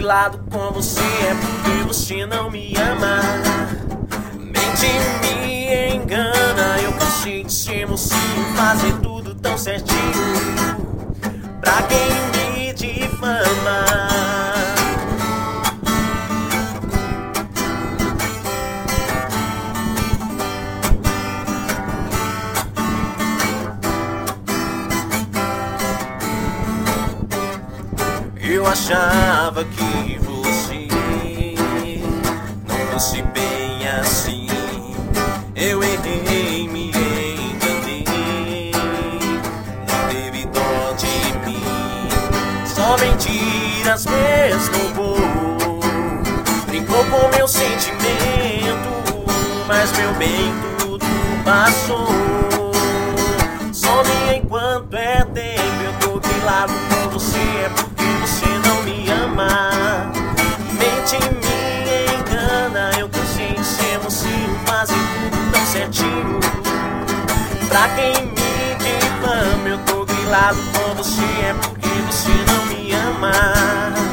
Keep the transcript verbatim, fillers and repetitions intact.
grilado com você é porque você não me ama. Mente me engana, eu cansei de ser mocinho, fazer tudo tão certinho pra quem me difama. Eu achava que você não fosse bem assim. Eu errei, me enganei, não teve dó de mim. Só mentiras mesmo, roubou, brincou com meu sentimento, mas meu bem tudo passou. Some enquanto é tempo, eu tô grilado com você é porque você não me ama. Mente me engana, eu cansei de ser mocinho, fazer tudo tão certinho pra quem me difama. Eu tô grilado com você é porque você não me ama.